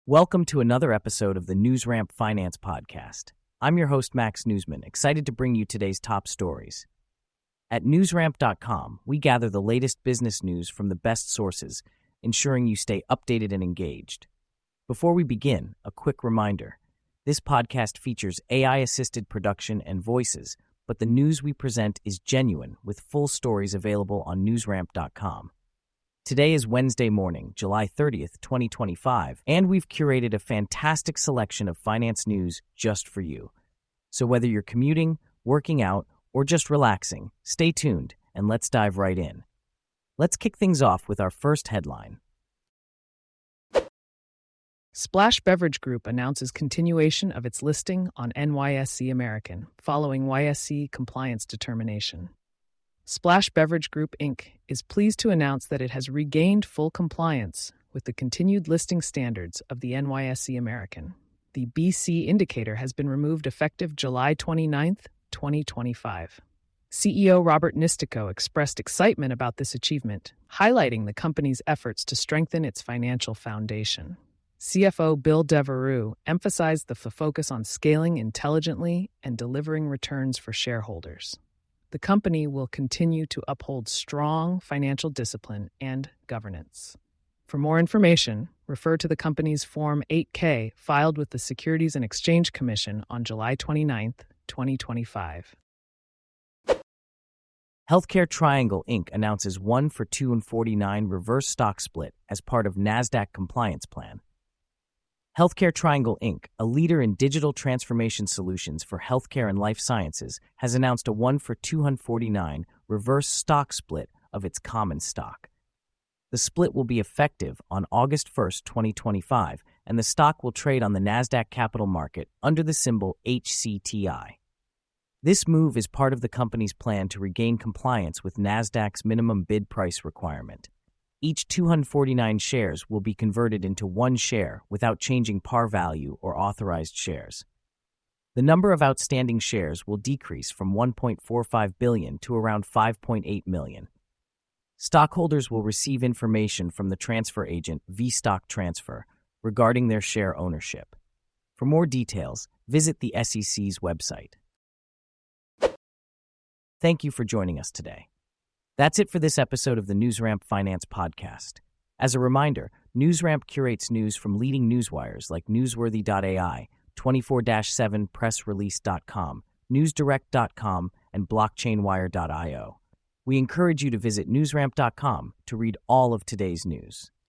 Welcome to another episode of the NewsRamp Finance Podcast. I'm your host, Max Newsman, excited to bring you today's top stories. At newsramp.com, we gather the latest business news from the best sources, ensuring you stay updated and engaged. Before we begin, a quick reminder. This podcast features AI-assisted production and voices, but the news we present is genuine, with full stories available on newsramp.com. Today is Wednesday morning, July 30th, 2025, and we've curated a fantastic selection of finance news just for you. So whether you're commuting, working out, or just relaxing, stay tuned and let's dive right in. Let's kick things off with our first headline. Splash Beverage Group announces continuation of its listing on NYSE American, following YSE compliance determination. Splash Beverage Group, Inc. is pleased to announce that it has regained full compliance with the continued listing standards of the NYSE American. The BC indicator has been removed effective July 29, 2025. CEO Robert Nistico expressed excitement about this achievement, highlighting the company's efforts to strengthen its financial foundation. CFO Bill Devereux emphasized the focus on scaling intelligently and delivering returns for shareholders. The company will continue to uphold strong financial discipline and governance. For more information, refer to the company's Form 8-K filed with the Securities and Exchange Commission on July 29, 2025. Healthcare Triangle, Inc. announces 1-for-2.49 reverse stock split as part of NASDAQ compliance plan. Healthcare Triangle, Inc., a leader in digital transformation solutions for healthcare and life sciences, has announced a 1-for-249 reverse stock split of its common stock. The split will be effective on August 1, 2025, and the stock will trade on the NASDAQ Capital Market under the symbol HCTI. This move is part of the company's plan to regain compliance with NASDAQ's minimum bid price requirement. Each 249 shares will be converted into one share without changing par value or authorized shares. The number of outstanding shares will decrease from 1.45 billion to around 5.8 million. Stockholders will receive information from the transfer agent vStock Transfer regarding their share ownership. For more details, visit the SEC's website. Thank you for joining us today. That's it for this episode of the NewsRamp Finance Podcast. As a reminder, NewsRamp curates news from leading newswires like Newsworthy.ai, 24/7pressrelease.com, NewsDirect.com, and BlockchainWire.io. We encourage you to visit NewsRamp.com to read all of today's news.